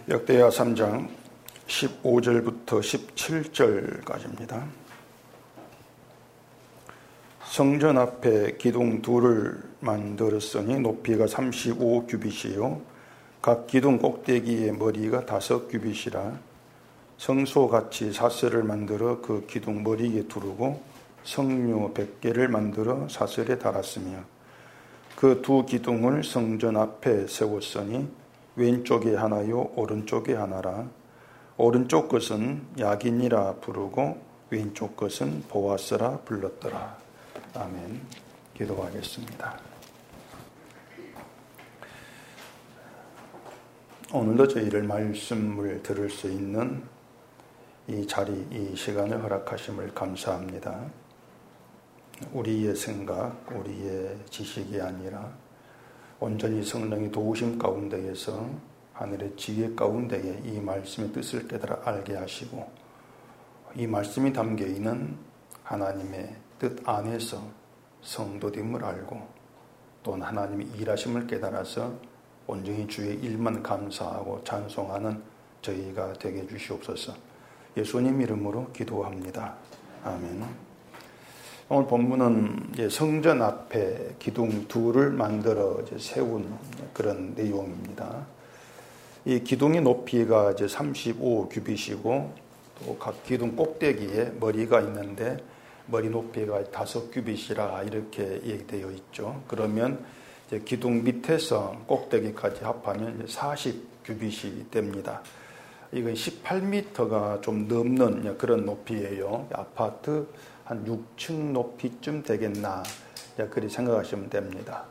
역대하 3장 15절부터 17절까지입니다. 성전 앞에 기둥 둘을 만들었으니 높이가 35규빗이요 각 기둥 꼭대기의 머리가 5규빗이라 성소같이 사슬을 만들어 그 기둥 머리에 두르고 성묘 100개를 만들어 사슬에 달았으며 그 두 기둥을 성전 앞에 세웠으니 왼쪽에 하나요 오른쪽에 하나라. 오른쪽 것은 야긴이라 부르고 왼쪽 것은 보아스라 불렀더라. 아멘. 기도하겠습니다. 오늘도 저희를 말씀을 들을 수 있는 이 자리, 이 시간을 허락하심을 감사합니다. 우리의 생각, 우리의 지식이 아니라 온전히 성령의 도우심 가운데에서 하늘의 지혜 가운데에 이 말씀의 뜻을 깨달아 알게 하시고 이 말씀이 담겨있는 하나님의 뜻 안에서 성도됨을 알고 또 하나님의 일하심을 깨달아서 온전히 주의 일만 감사하고 찬송하는 저희가 되게 해주시옵소서. 예수님 이름으로 기도합니다. 아멘. 오늘 본문은 성전 앞에 기둥 둘을 만들어 세운 그런 내용입니다. 이 기둥의 높이가 35규빗이고 또 각 기둥 꼭대기에 머리가 있는데 머리 높이가 5규빗이라 이렇게 얘기되어 있죠. 그러면 기둥 밑에서 꼭대기까지 합하면 40규빗이 됩니다. 이건 18m가 좀 넘는 그런 높이예요. 아파트 한 6층 높이쯤 되겠나 그렇게 생각하시면 됩니다.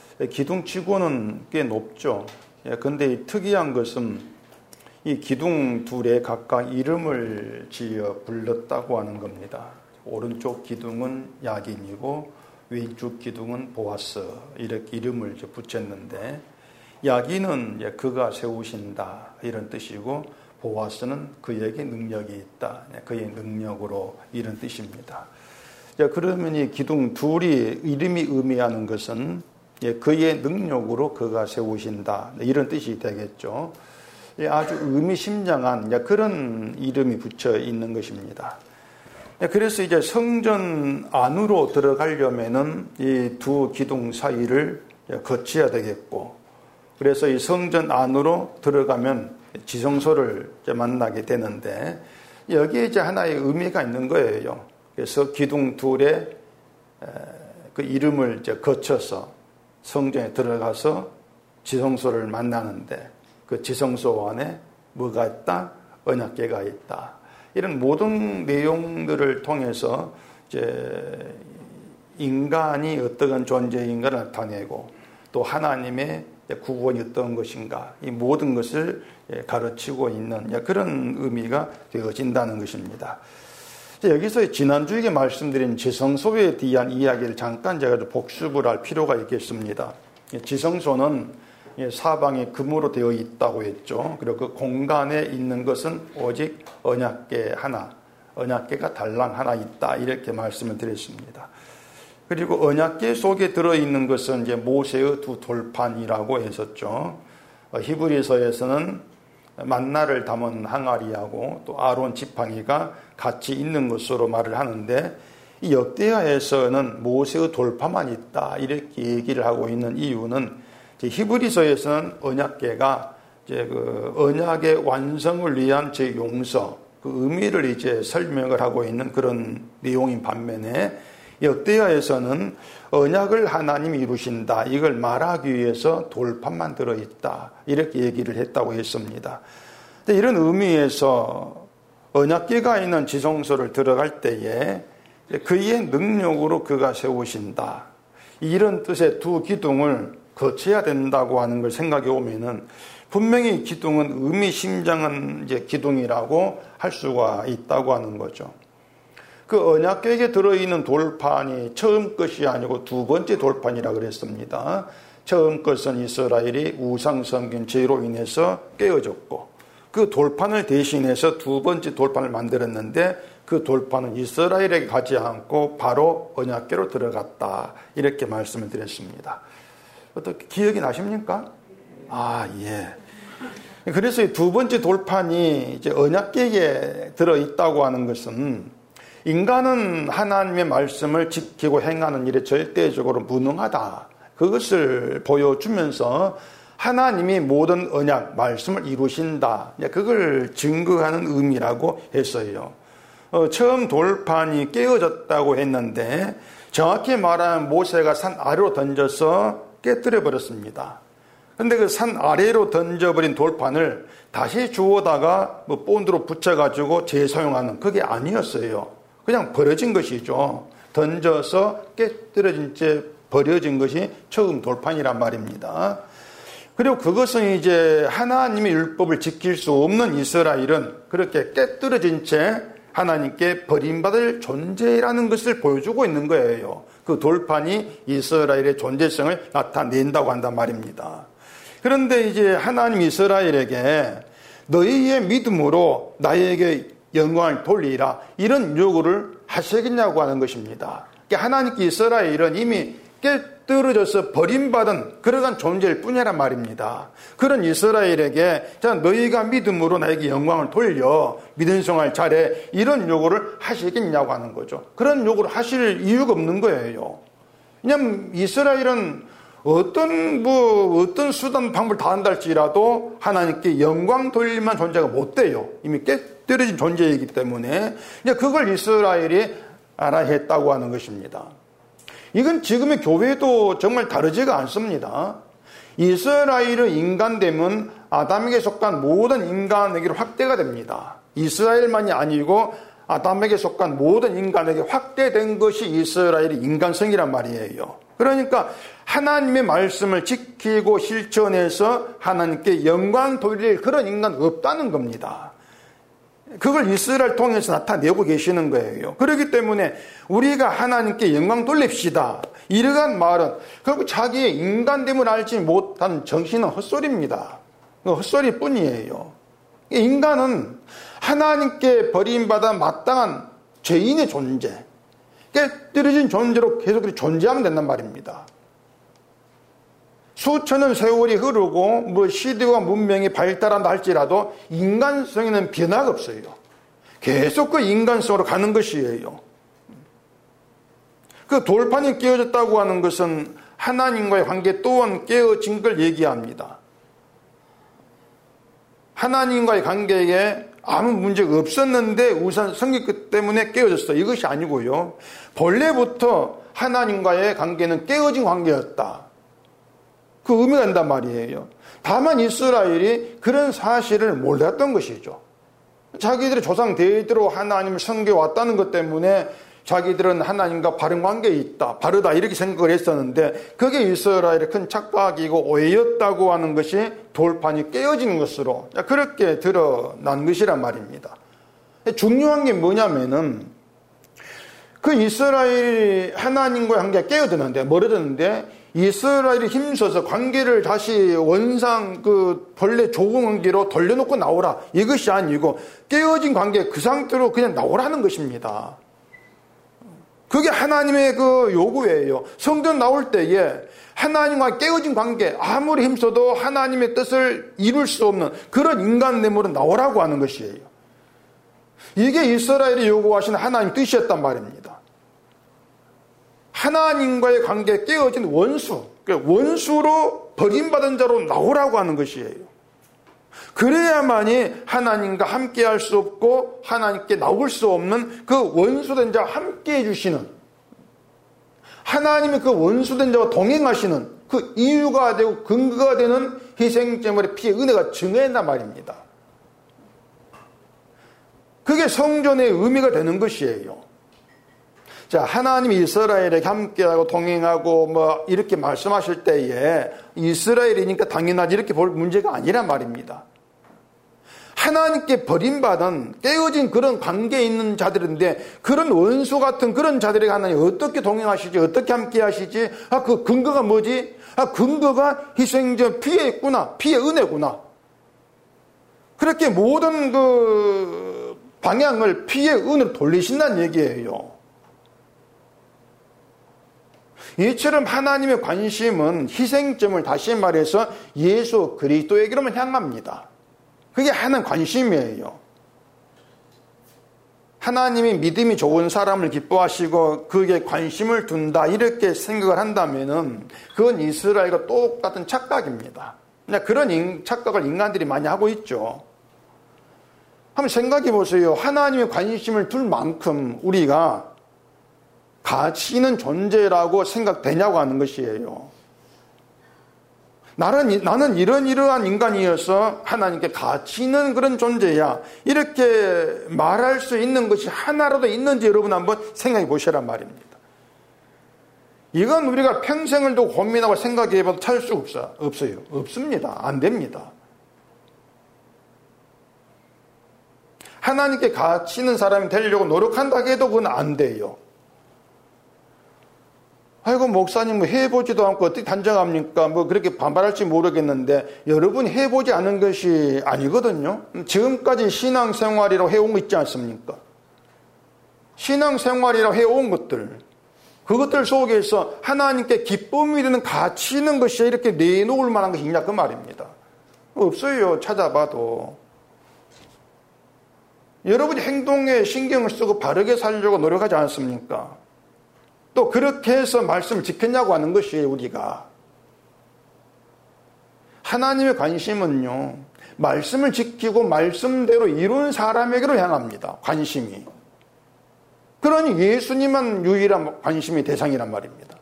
기둥치고는 꽤 높죠. 그런데 특이한 것은 이 기둥 둘에 각각 이름을 지어 불렀다고 하는 겁니다. 오른쪽 기둥은 야긴이고 왼쪽 기둥은 보아스 이렇게 이름을 붙였는데 야긴은 그가 세우신다 이런 뜻이고 보아스는 그에게 능력이 있다. 그의 능력으로 이런 뜻입니다. 그러면 이 기둥 둘이 이름이 의미하는 것은 그의 능력으로 그가 세우신다. 이런 뜻이 되겠죠. 아주 의미심장한 그런 이름이 붙여 있는 것입니다. 그래서 이제 성전 안으로 들어가려면은 이 두 기둥 사이를 거쳐야 되겠고, 그래서 이 성전 안으로 들어가면 지성소를 만나게 되는데 여기에 이제 하나의 의미가 있는 거예요. 그래서 기둥 둘의 그 이름을 이제 거쳐서 성전에 들어가서 지성소를 만나는데 그 지성소 안에 뭐가 있다? 언약궤가 있다. 이런 모든 내용들을 통해서 이제 인간이 어떤 존재인가를 나타내고 또 하나님의 구원이 어떤 것인가 이 모든 것을 가르치고 있는 그런 의미가 되어진다는 것입니다. 여기서 지난주에 말씀드린 지성소에 대한 이야기를 잠깐 제가 복습을 할 필요가 있겠습니다. 지성소는 사방이 금으로 되어 있다고 했죠. 그리고 그 공간에 있는 것은 오직 언약궤 하나, 언약궤가 달랑 하나 있다 이렇게 말씀을 드렸습니다. 그리고 언약궤 속에 들어있는 것은 이제 모세의 두 돌판이라고 했었죠. 히브리서에서는 만나를 담은 항아리하고 또 아론 지팡이가 같이 있는 것으로 말을 하는데 이 역대하에서는 모세의 돌파만 있다 이렇게 얘기를 하고 있는 이유는 히브리서에서는 언약궤가 이제 그 언약의 완성을 위한 제 용서 그 의미를 이제 설명을 하고 있는 그런 내용인 반면에 역대하에서는 언약을 하나님이 이루신다 이걸 말하기 위해서 돌판만 들어있다 이렇게 얘기를 했다고 했습니다. 근데 이런 의미에서 언약궤가 있는 지성소를 들어갈 때에 그의 능력으로 그가 세우신다 이런 뜻의 두 기둥을 거쳐야 된다고 하는 걸 생각해 오면은 분명히 기둥은 의미심장한 이제 기둥이라고 할 수가 있다고 하는 거죠. 그 언약궤에 들어있는 돌판이 처음 것이 아니고 두 번째 돌판이라 그랬습니다. 처음 것은 이스라엘이 우상 섬긴 죄로 인해서 깨어졌고 그 돌판을 대신해서 두 번째 돌판을 만들었는데 그 돌판은 이스라엘에게 가지 않고 바로 언약궤로 들어갔다 이렇게 말씀을 드렸습니다. 어떻게 기억이 나십니까? 아, 예. 그래서 이 두 번째 돌판이 이제 언약궤에 들어있다고 하는 것은 인간은 하나님의 말씀을 지키고 행하는 일에 절대적으로 무능하다. 그것을 보여주면서 하나님이 모든 언약, 말씀을 이루신다. 그걸 증거하는 의미라고 했어요. 처음 돌판이 깨어졌다고 했는데 정확히 말하면 모세가 산 아래로 던져서 깨뜨려 버렸습니다. 근데 그 산 아래로 던져버린 돌판을 다시 주워다가 본드로 붙여가지고 재사용하는 그게 아니었어요. 그냥 버려진 것이죠. 던져서 깨뜨려진 채 버려진 것이 처음 돌판이란 말입니다. 그리고 그것은 이제 하나님의 율법을 지킬 수 없는 이스라엘은 그렇게 깨뜨려진 채 하나님께 버림받을 존재라는 것을 보여주고 있는 거예요. 그 돌판이 이스라엘의 존재성을 나타낸다고 한단 말입니다. 그런데 이제 하나님 이스라엘에게 너희의 믿음으로 나에게 영광을 돌리라 이런 요구를 하시겠냐고 하는 것입니다. 그러니까 하나님께 이스라엘은 이미 깨뜨려져서 버림받은 그러한 존재일 뿐이란 말입니다. 그런 이스라엘에게 자 너희가 믿음으로 나에게 영광을 돌려 믿음 생활 잘해 이런 요구를 하시겠냐고 하는 거죠. 그런 요구를 하실 이유가 없는 거예요. 왜냐하면 이스라엘은 어떤 수단 방법을 다 한다 할지라도 하나님께 영광 돌릴만 존재가 못 돼요. 이미 깨뜨려진 존재이기 때문에 이제 그걸 이스라엘이 알아야 했다고 하는 것입니다. 이건 지금의 교회도 정말 다르지가 않습니다. 이스라엘의 인간됨은 아담에게 속한 모든 인간에게로 확대가 됩니다. 이스라엘만이 아니고 아담에게 속한 모든 인간에게 확대된 것이 이스라엘의 인간성이란 말이에요. 그러니까 하나님의 말씀을 지키고 실천해서 하나님께 영광 돌릴 그런 인간 없다는 겁니다. 그걸 이스라엘 통해서 나타내고 계시는 거예요. 그렇기 때문에 우리가 하나님께 영광 돌립시다. 이러한 말은 결국 자기의 인간됨을 알지 못한 정신은 헛소리입니다. 헛소리 뿐이에요. 인간은 하나님께 버림받아 마땅한 죄인의 존재, 깨뜨려진 존재로 계속 존재하면 된단 말입니다. 수천년 세월이 흐르고 시대와 문명이 발달한다 할지라도 인간성에는 변화가 없어요. 계속 그 인간성으로 가는 것이에요. 그 돌판이 깨어졌다고 하는 것은 하나님과의 관계 또한 깨어진 걸 얘기합니다. 하나님과의 관계에 아무 문제가 없었는데 우선 성격 때문에 깨어졌어. 이것이 아니고요. 본래부터 하나님과의 관계는 깨어진 관계였다. 그 의미가 된단 말이에요. 다만 이스라엘이 그런 사실을 몰랐던 것이죠. 자기들의 조상 대대로 하나님을 섬겨왔다는 것 때문에 자기들은 하나님과 바른 관계에 있다, 바르다 이렇게 생각을 했었는데 그게 이스라엘의 큰 착각이고 오해였다고 하는 것이 돌판이 깨어지는 것으로 그렇게 드러난 것이란 말입니다. 중요한 게 뭐냐면은 그 이스라엘이 하나님과의 관계가 깨어드는데 멀어졌는데 이스라엘이 힘써서 관계를 다시 원상 그 본래 좋은 관계로 돌려놓고 나오라 이것이 아니고 깨어진 관계 그 상태로 그냥 나오라는 것입니다. 그게 하나님의 그 요구예요. 성전 나올 때에 하나님과 깨어진 관계 아무리 힘써도 하나님의 뜻을 이룰 수 없는 그런 인간됨으로 나오라고 하는 것이에요. 이게 이스라엘이 요구하시는 하나님 뜻이었단 말입니다. 하나님과의 관계에 깨어진 원수, 원수로 버림받은 자로 나오라고 하는 것이에요. 그래야만이 하나님과 함께 할 수 없고 하나님께 나올 수 없는 그 원수된 자와 함께 해주시는 하나님이 그 원수된 자와 동행하시는 그 이유가 되고 근거가 되는 희생제물의 피의 은혜가 증거한단 말입니다. 그게 성전의 의미가 되는 것이에요. 자, 하나님이 이스라엘에게 함께하고 동행하고 이렇게 말씀하실 때에 이스라엘이니까 당연하지 이렇게 볼 문제가 아니란 말입니다. 하나님께 버림받은 깨어진 그런 관계에 있는 자들인데 그런 원수 같은 그런 자들에게 하나님 어떻게 동행하시지 어떻게 함께 하시지 그 근거가 뭐지? 근거가 희생전 피에 있구나. 피의 은혜구나. 그렇게 모든 그 방향을 피의 은혜로 돌리신다는 얘기예요. 이처럼 하나님의 관심은 희생점을 다시 말해서 예수 그리스도에게로만 향합니다. 그게 하나님 관심이에요. 하나님이 믿음이 좋은 사람을 기뻐하시고 그게 관심을 둔다 이렇게 생각을 한다면은 그건 이스라엘과 똑같은 착각입니다. 그런 착각을 인간들이 많이 하고 있죠. 한번 생각해 보세요. 하나님의 관심을 둘 만큼 우리가 가치 있는 존재라고 생각되냐고 하는 것이에요. 나는 이러한 인간이어서 하나님께 가치 있는 그런 존재야. 이렇게 말할 수 있는 것이 하나라도 있는지 여러분 한번 생각해 보시란 말입니다. 이건 우리가 평생을 두고 고민하고 생각해 봐도 찾을 수 없어요. 없습니다. 안 됩니다. 하나님께 가치 있는 사람이 되려고 노력한다 해도 그건 안 돼요. 아이고 목사님 해보지도 않고 어떻게 단정합니까? 그렇게 반발할지 모르겠는데 여러분이 해보지 않은 것이 아니거든요. 지금까지 신앙생활이라고 해온 거 있지 않습니까? 신앙생활이라고 해온 것들, 그것들 속에서 하나님께 기쁨이 되는 가치 있는 것이 이렇게 내놓을 만한 것이 있냐 그 말입니다. 없어요. 찾아봐도. 여러분이 행동에 신경을 쓰고 바르게 살려고 노력하지 않습니까? 또 그렇게 해서 말씀을 지켰냐고 하는 것이에요. 우리가 하나님의 관심은요, 말씀을 지키고 말씀대로 이룬 사람에게로 향합니다. 관심이. 그러니 예수님만 유일한 관심의 대상이란 말입니다.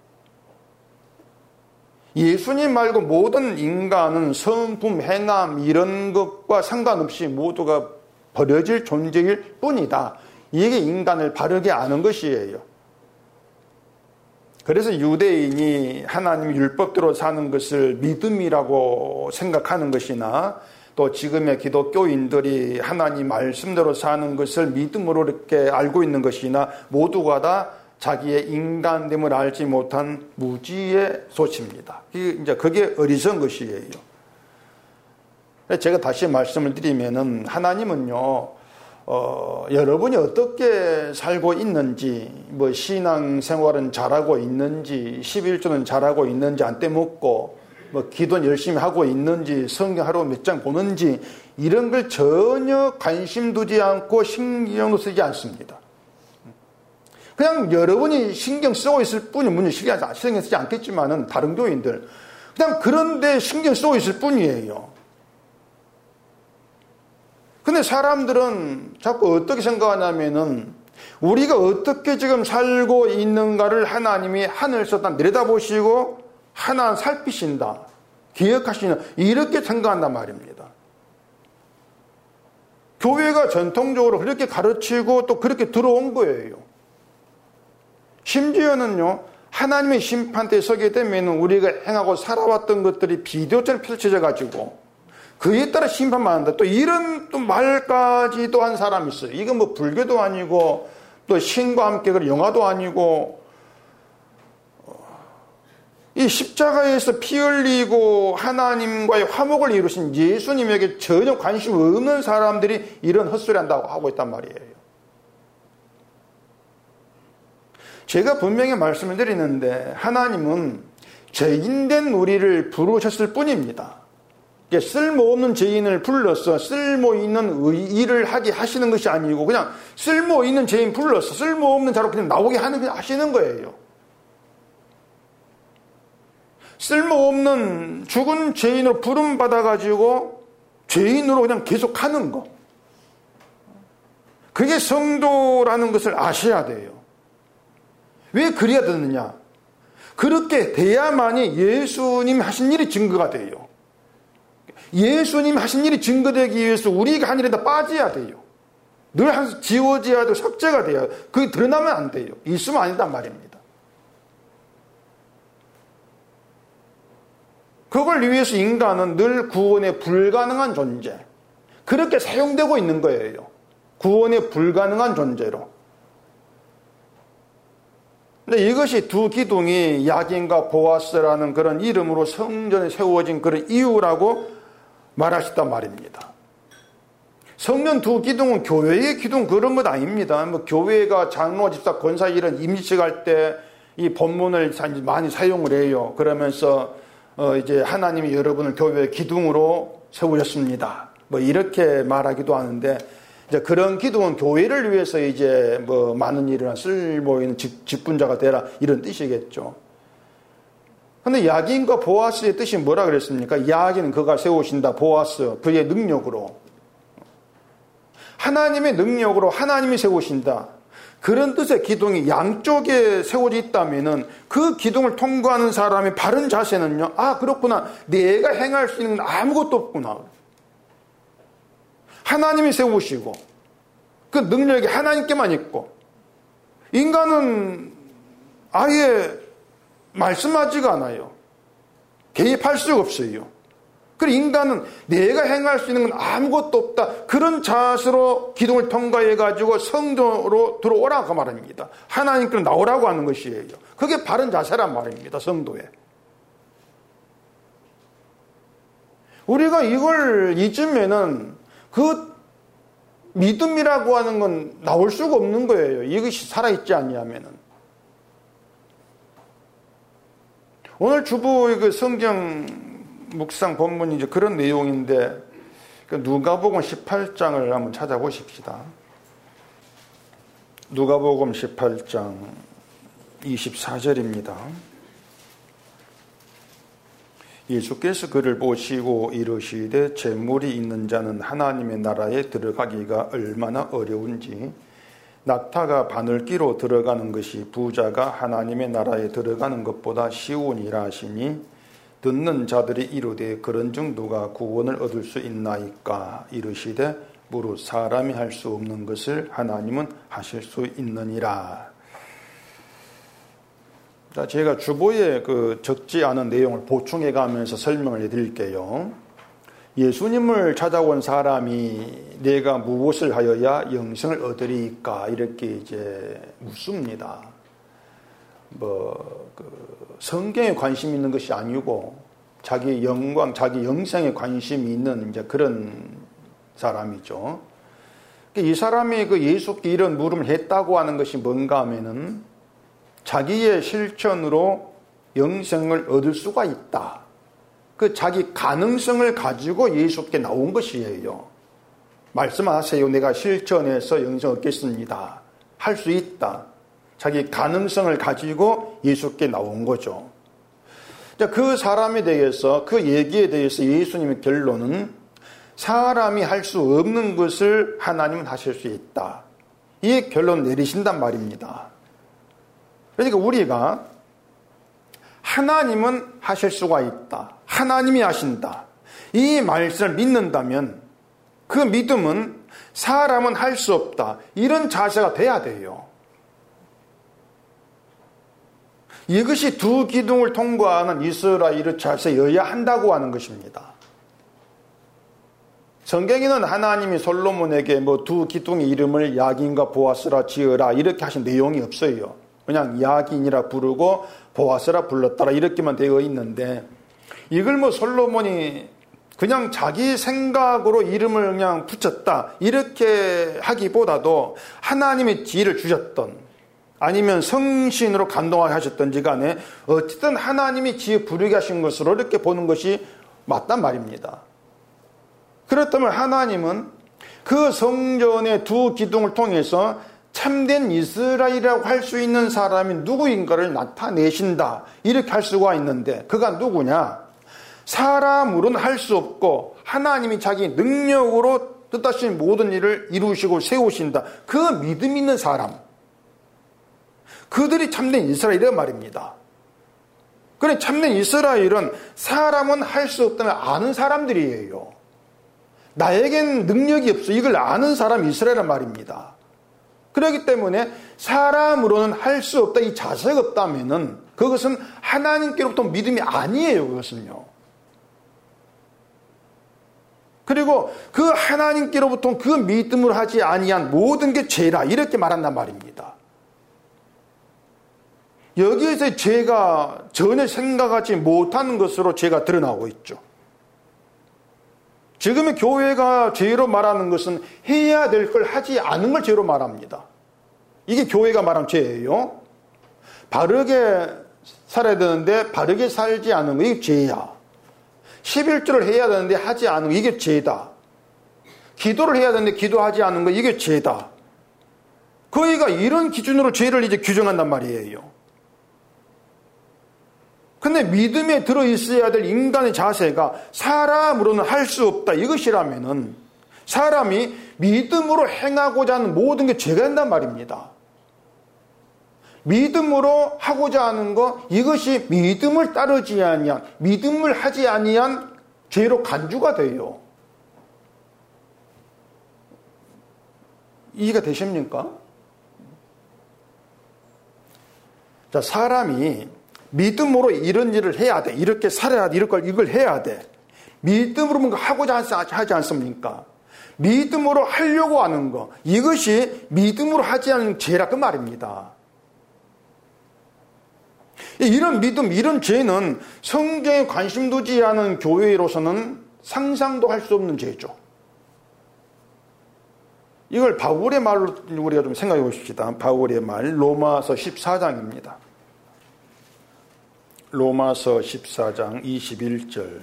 예수님 말고 모든 인간은 성품, 행함 이런 것과 상관없이 모두가 버려질 존재일 뿐이다. 이게 인간을 바르게 아는 것이에요. 그래서 유대인이 하나님 율법대로 사는 것을 믿음이라고 생각하는 것이나 또 지금의 기독교인들이 하나님 말씀대로 사는 것을 믿음으로 이렇게 알고 있는 것이나 모두가 다 자기의 인간됨을 알지 못한 무지의 소치입니다. 이제 그게 어리석은 것이에요. 제가 다시 말씀을 드리면은 하나님은요, 여러분이 어떻게 살고 있는지, 신앙생활은 잘하고 있는지, 11조는 잘하고 있는지 안 떼먹고, 기도는 열심히 하고 있는지, 성경 하루 몇 장 보는지, 이런 걸 전혀 관심 두지 않고 신경도 쓰지 않습니다. 그냥 여러분이 신경 쓰고 있을 뿐이, 물론 신경 쓰지 않겠지만은, 다른 교인들. 그냥 그런데 신경 쓰고 있을 뿐이에요. 근데 사람들은 자꾸 어떻게 생각하냐면은 우리가 어떻게 지금 살고 있는가를 하나님이 하늘에서 다 내려다보시고 하나 살피신다, 기억하시는, 이렇게 생각한단 말입니다. 교회가 전통적으로 그렇게 가르치고 또 그렇게 들어온 거예요. 심지어는요, 하나님의 심판대에 서게 되면 우리가 행하고 살아왔던 것들이 비디오처럼 펼쳐져 가지고 그에 따라 심판받는다. 또 이런 또 말까지도 한 사람이 있어요. 이건 불교도 아니고 또 신과 함께 영화도 아니고, 이 십자가에서 피 흘리고 하나님과의 화목을 이루신 예수님에게 전혀 관심 없는 사람들이 이런 헛소리 한다고 하고 있단 말이에요. 제가 분명히 말씀을 드리는데 하나님은 죄인된 우리를 부르셨을 뿐입니다. 쓸모없는 죄인을 불러서 쓸모있는 일을 하게 하시는 것이 아니고 그냥 쓸모있는 죄인 불러서 쓸모없는 자로 그냥 나오게 하시는 거예요. 쓸모없는 죽은 죄인으로 부름받아가지고 죄인으로 그냥 계속 하는 거. 그게 성도라는 것을 아셔야 돼요. 왜 그래야 되느냐? 그렇게 돼야만이 예수님 하신 일이 증거가 돼요. 예수님 하신 일이 증거되기 위해서 우리가 한 일에다 빠져야 돼요. 늘 항상 지워져야 되고 삭제가 돼요. 그게 드러나면 안 돼요. 있으면 아니단 말입니다. 그걸 위해서 인간은 늘 구원에 불가능한 존재, 그렇게 사용되고 있는 거예요. 구원에 불가능한 존재로. 근데 이것이 두 기둥이 야긴과 보아스라는 그런 이름으로 성전에 세워진 그런 이유라고 말하셨단 말입니다. 성전 두 기둥은 교회의 기둥 그런 것 아닙니다. 교회가 장로, 집사, 권사 이런 임직할 때 이 본문을 많이 사용을 해요. 그러면서 이제 하나님이 여러분을 교회의 기둥으로 세우셨습니다. 뭐 이렇게 말하기도 하는데, 이제 그런 기둥은 교회를 위해서 이제 뭐 많은 일이나 쓸모 있는 직분자가 되라 이런 뜻이겠죠. 근데 야긴과 보아스의 뜻이 뭐라 그랬습니까? 야긴은 그가 세우신다, 보아스 그의 능력으로, 하나님의 능력으로 하나님이 세우신다. 그런 뜻의 기둥이 양쪽에 세워져 있다면은 그 기둥을 통과하는 사람의 바른 자세는요, 아 그렇구나, 내가 행할 수 있는 건 아무것도 없구나. 하나님이 세우시고 그 능력이 하나님께만 있고, 인간은 아예 말씀하지가 않아요. 개입할 수가 없어요. 그리고 인간은 내가 행할 수 있는 건 아무것도 없다. 그런 자세로 기둥을 통과해가지고 성도로 들어오라고 말합니다. 하나님께로 나오라고 하는 것이에요. 그게 바른 자세란 말입니다. 성도에. 우리가 이걸 잊으면은 그 믿음이라고 하는 건 나올 수가 없는 거예요. 이것이 살아있지 않냐면은. 오늘 주보의 그 성경 묵상 본문이 이제 그런 내용인데, 누가복음 18장을 한번 찾아보십시다. 누가복음 18장 24절입니다. 예수께서 그를 보시고 이르시되 재물이 있는 자는 하나님의 나라에 들어가기가 얼마나 어려운지, 낙타가 바늘기로 들어가는 것이 부자가 하나님의 나라에 들어가는 것보다 쉬우니라 하시니, 듣는 자들이 이르되 그런즉 누가 구원을 얻을 수 있나이까? 이르시되 무릇 사람이 할 수 없는 것을 하나님은 하실 수 있느니라. 자, 제가 주보에 그 적지 않은 내용을 보충해 가면서 설명을 해드릴게요. 예수님을 찾아온 사람이 내가 무엇을 하여야 영생을 얻으리까? 이렇게 이제 묻습니다. 성경에 관심이 있는 것이 아니고 자기 영광, 자기 영생에 관심이 있는 이제 그런 사람이죠. 이 사람이 그 예수께 이런 물음을 했다고 하는 것이 뭔가 하면은 자기의 실천으로 영생을 얻을 수가 있다. 그 자기 가능성을 가지고 예수께 나온 것이에요. 말씀하세요. 내가 실천해서 영생 얻겠습니다. 할 수 있다. 자기 가능성을 가지고 예수께 나온 거죠. 그 사람에 대해서, 그 얘기에 대해서 예수님의 결론은 사람이 할 수 없는 것을 하나님은 하실 수 있다. 이 결론을 내리신단 말입니다. 그러니까 우리가 하나님은 하실 수가 있다. 하나님이 하신다. 이 말씀을 믿는다면 그 믿음은 사람은 할 수 없다. 이런 자세가 돼야 돼요. 이것이 두 기둥을 통과하는 이스라엘의 자세여야 한다고 하는 것입니다. 성경에는 하나님이 솔로몬에게 뭐 두 기둥의 이름을 야긴과 보아스라 지어라 이렇게 하신 내용이 없어요. 그냥 야긴이라 부르고 보아스라 불렀더라 이렇게만 되어 있는데, 이걸 뭐 솔로몬이 그냥 자기 생각으로 이름을 그냥 붙였다 이렇게 하기보다도 하나님의 지혜를 주셨던, 아니면 성신으로 감동하게 하셨던지 간에 어쨌든 하나님이 지혜 부르게 하신 것으로 이렇게 보는 것이 맞단 말입니다. 그렇다면 하나님은 그 성전의 두 기둥을 통해서 참된 이스라엘이라고 할 수 있는 사람이 누구인가를 나타내신다 이렇게 할 수가 있는데, 그가 누구냐? 사람으로는 할 수 없고 하나님이 자기 능력으로 뜻하신 모든 일을 이루시고 세우신다. 그 믿음 있는 사람, 그들이 참된 이스라엘이란 말입니다. 그래, 참된 이스라엘은 사람은 할 수 없다는 아는 사람들이에요. 나에겐 능력이 없어, 이걸 아는 사람이 이스라엘이란 말입니다. 그렇기 때문에 사람으로는 할 수 없다, 이 자세가 없다면은 그것은 하나님께로부터 믿음이 아니에요. 그것은요. 그리고 그 하나님께로부터 그 믿음을 하지 아니한 모든 게 죄라 이렇게 말한단 말입니다. 여기에서 죄가 전혀 생각하지 못하는 것으로 죄가 드러나고 있죠. 지금의 교회가 죄로 말하는 것은 해야 될 걸 하지 않은 걸 죄로 말합니다. 이게 교회가 말하는 죄예요. 바르게 살아야 되는데 바르게 살지 않은 거, 이게 죄야. 11조를 해야 되는데 하지 않은 거, 이게 죄다. 기도를 해야 되는데 기도하지 않는 거, 이게 죄다. 그이가 이런 기준으로 죄를 이제 규정한단 말이에요. 근데 믿음에 들어있어야 될 인간의 자세가 사람으로는 할 수 없다, 이것이라면은 사람이 믿음으로 행하고자 하는 모든 게 죄가 된단 말입니다. 믿음으로 하고자 하는 거, 이것이 믿음을 따르지 아니한, 믿음을 하지 아니한 죄로 간주가 돼요. 이해가 되십니까? 자, 사람이 믿음으로 이런 일을 해야 돼, 이렇게 살아야 돼, 이걸 해야 돼. 믿음으로 뭔가 하고자 하지 않습니까? 믿음으로 하려고 하는 거, 이것이 믿음으로 하지 않는 죄라 그 말입니다. 이런 믿음, 이런 죄는 성경에 관심 두지 않은 교회로서는 상상도 할 수 없는 죄죠. 이걸 바울의 말로 우리가 좀 생각해 보십시다. 바울의 말, 로마서 14장입니다. 로마서 14장 21절.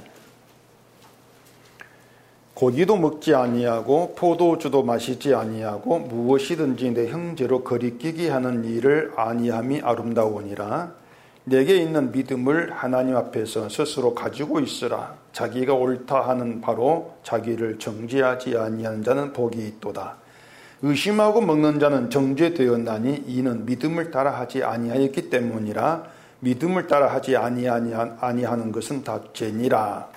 고기도 먹지 아니하고 포도주도 마시지 아니하고 무엇이든지 내 형제로 거리끼게 하는 일을 아니함이 아름다우니라. 내게 있는 믿음을 하나님 앞에서 스스로 가지고 있으라. 자기가 옳다 하는 바로 자기를 정죄하지 아니하는 자는 복이 있도다. 의심하고 먹는 자는 정죄되었나니 이는 믿음을 따라 하지 아니하였기 때문이라. 믿음을 따라 하지 아니하는 것은 다 죄니라.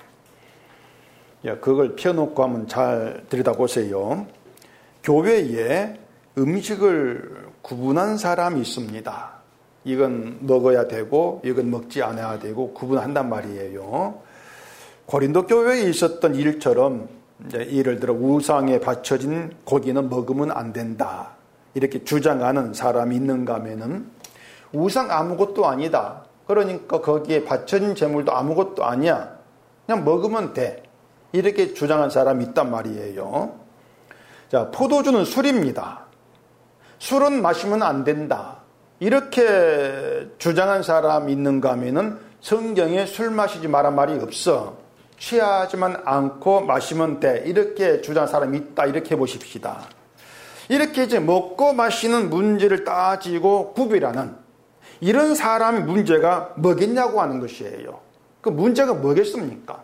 그걸 펴놓고 한번 잘 들여다보세요. 교회에 음식을 구분한 사람이 있습니다. 이건 먹어야 되고 이건 먹지 않아야 되고 구분한단 말이에요. 고린도 교회에 있었던 일처럼 예를 들어 우상에 바쳐진 고기는 먹으면 안 된다, 이렇게 주장하는 사람이 있는가 하면은 우상 아무것도 아니다, 그러니까 거기에 바쳐진 제물도 아무것도 아니야, 그냥 먹으면 돼, 이렇게 주장한 사람이 있단 말이에요. 자, 포도주는 술입니다. 술은 마시면 안 된다, 이렇게 주장한 사람이 있는가 하면은 성경에 술 마시지 말란 말이 없어. 취하지만 않고 마시면 돼, 이렇게 주장한 사람이 있다, 이렇게 보십시다. 이렇게 이제 먹고 마시는 문제를 따지고 구별하는 이런 사람의 문제가 뭐겠냐고 하는 것이에요. 그 문제가 뭐겠습니까?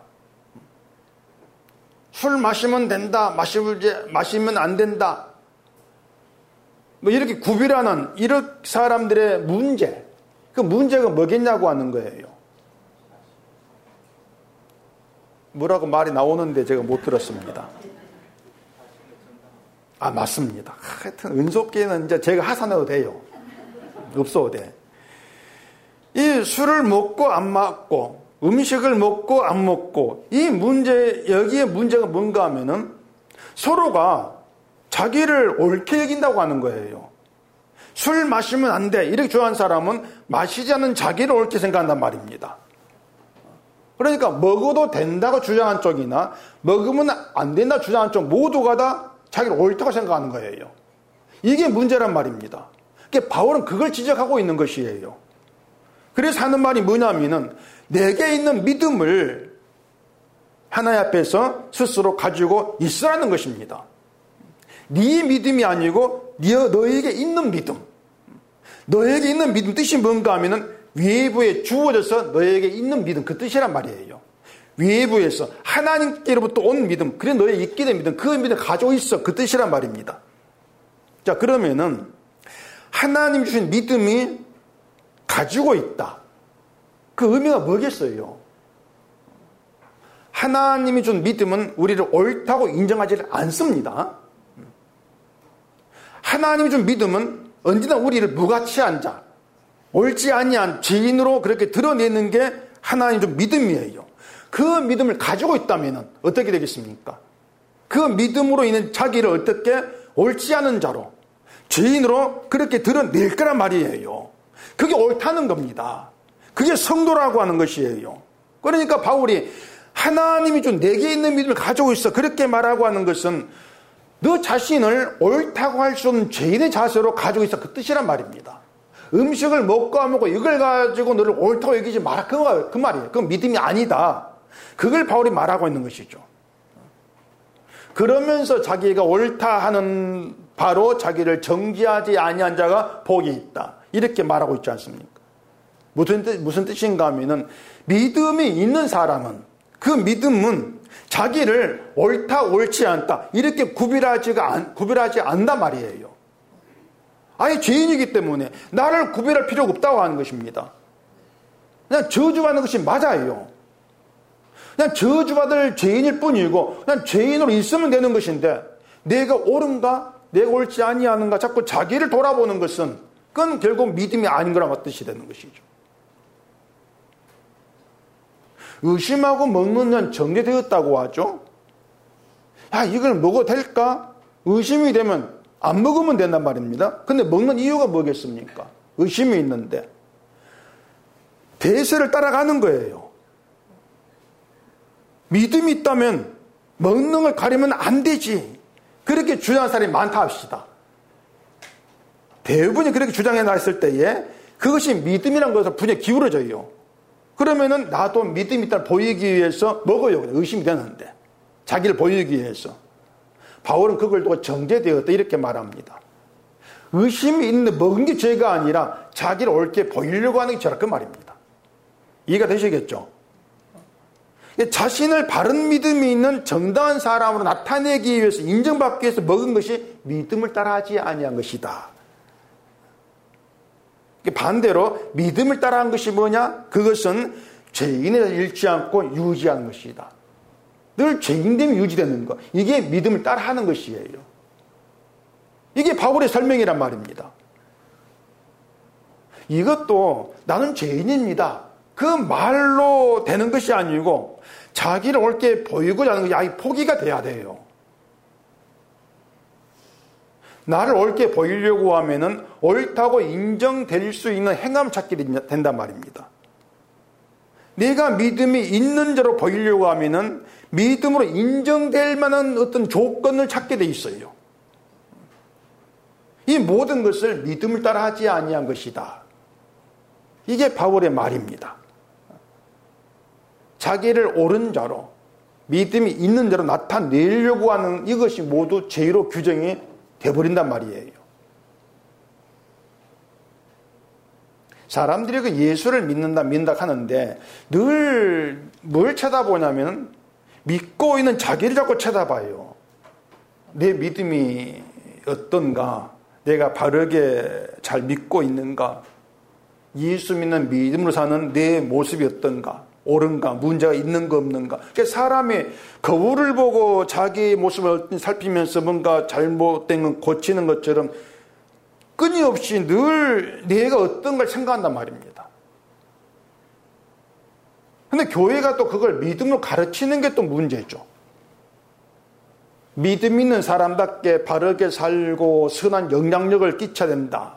술 마시면 된다, 마시면 안 된다, 뭐 이렇게 구별하는 이런 사람들의 문제, 그 문제가 뭐겠냐고 하는 거예요. 뭐라고 말이 나오는데 제가 못 들었습니다. 아, 맞습니다. 하여튼 은속계는 이제 제가 하산해도 돼요. 없어도 돼. 이 술을 먹고 안 먹고, 음식을 먹고 안 먹고, 이 문제, 여기에 문제가 뭔가 하면은 서로가 자기를 옳게 여긴다고 하는 거예요. 술 마시면 안 돼, 이렇게 좋아하는 사람은 마시지 않는 자기를 옳게 생각한단 말입니다. 그러니까 먹어도 된다고 주장한 쪽이나 먹으면 안 된다 주장한 쪽 모두가 다 자기를 옳다고 생각하는 거예요. 이게 문제란 말입니다. 그러니까 바울은 그걸 지적하고 있는 것이에요. 그래서 하는 말이 뭐냐면은 내게 있는 믿음을 하나님 앞에서 스스로 가지고 있으라는 것입니다. 네 믿음이 아니고 너에게 있는 믿음. 너에게 있는 믿음 뜻이 뭔가 하면은 외부에 주어져서 너에게 있는 믿음, 그 뜻이란 말이에요. 외부에서 하나님께로부터 온 믿음, 그래 너에게 있게 된 믿음, 그 믿음을 가지고 있어, 그 뜻이란 말입니다. 자, 그러면은 하나님 주신 믿음이 가지고 있다, 그 의미가 뭐겠어요? 하나님이 준 믿음은 우리를 옳다고 인정하지 않습니다. 하나님이 준 믿음은 언제나 우리를 무가치한 자, 옳지 아니한 죄인으로 그렇게 드러내는 게 하나님 준 믿음이에요. 그 믿음을 가지고 있다면 어떻게 되겠습니까? 그 믿음으로 인해 자기를 어떻게 옳지 않은 자로, 죄인으로 그렇게 드러낼 거란 말이에요. 그게 옳다는 겁니다. 그게 성도라고 하는 것이에요. 그러니까 바울이 하나님이 준 내게 있는 믿음을 가지고 있어, 그렇게 말하고 하는 것은 너 자신을 옳다고 할 수 없는 죄인의 자세로 가지고 있어, 그 뜻이란 말입니다. 음식을 먹고 안 먹고 이걸 가지고 너를 옳다고 여기지 마라, 그 말이에요. 그건 믿음이 아니다. 그걸 바울이 말하고 있는 것이죠. 그러면서 자기가 옳다 하는 바로 자기를 정지하지 아니한 자가 복이 있다. 이렇게 말하고 있지 않습니까? 무슨 뜻인가 하면은 믿음이 있는 사람은 그 믿음은 자기를 옳다 옳지 않다 이렇게 구별하지 않단 말이에요. 아예 죄인이기 때문에 나를 구별할 필요가 없다고 하는 것입니다. 그냥 저주받는 것이 맞아요. 그냥 저주받을 죄인일 뿐이고 그냥 죄인으로 있으면 되는 것인데 내가 옳은가 내가 옳지 아니하는가 자꾸 자기를 돌아보는 것은 그건 결국 믿음이 아닌 거랑 뜻이 되는 것이죠. 의심하고 먹는 건 정죄되었다고 하죠. 야, 이걸 먹어도 될까? 의심이 되면 안 먹으면 된단 말입니다. 근데 먹는 이유가 뭐겠습니까? 의심이 있는데 대세를 따라가는 거예요. 믿음이 있다면 먹는 걸 가리면 안 되지. 그렇게 주장하는 사람이 많다 합시다. 대부분이 그렇게 주장해 놨을 때에 그것이 믿음이라는 것을 분명히 기울어져요. 그러면은 나도 믿음이 있다를 보이기 위해서 먹어요. 의심이 되는데. 자기를 보이기 위해서. 바울은 그걸 두고 정죄되었다 이렇게 말합니다. 의심이 있는데 먹은 게 죄가 아니라 자기를 옳게 보이려고 하는 게 죄라 그 말입니다. 이해가 되시겠죠? 자신을 바른 믿음이 있는 정당한 사람으로 나타내기 위해서 인정받기 위해서 먹은 것이 믿음을 따라하지 아니한 것이다. 반대로 믿음을 따라한 것이 뭐냐? 그것은 죄인을 잃지 않고 유지하는 것이다. 늘 죄인됨이 유지되는 것. 이게 믿음을 따라하는 것이에요. 이게 바울의 설명이란 말입니다. 이것도 나는 죄인입니다. 그 말로 되는 것이 아니고 자기를 옳게 보이고자 하는 것이 아예 포기가 돼야 돼요. 나를 옳게 보이려고 하면은 옳다고 인정될 수 있는 행함을 찾게 된단 말입니다. 내가 믿음이 있는 자로 보이려고 하면은 믿음으로 인정될 만한 어떤 조건을 찾게 돼 있어요. 이 모든 것을 믿음을 따라 하지 아니한 것이다. 이게 바울의 말입니다. 자기를 옳은 자로 믿음이 있는 자로 나타내려고 하는 이것이 모두 죄로 규정이 돼버린단 말이에요. 사람들이 그 예수를 믿는다 하는데 늘 뭘 쳐다보냐면 믿고 있는 자기를 자꾸 쳐다봐요. 내 믿음이 어떤가? 내가 바르게 잘 믿고 있는가? 예수 믿는 믿음으로 사는 내 모습이 어떤가? 옳은가? 문제가 있는가 없는가? 그러니까 사람이 거울을 보고 자기 모습을 살피면서 뭔가 잘못된 건 고치는 것처럼 끊임없이 늘 내가 어떤 걸 생각한단 말입니다. 그런데 교회가 또 그걸 믿음으로 가르치는 게 또 문제죠. 믿음 있는 사람답게 바르게 살고 선한 영향력을 끼쳐야 된다.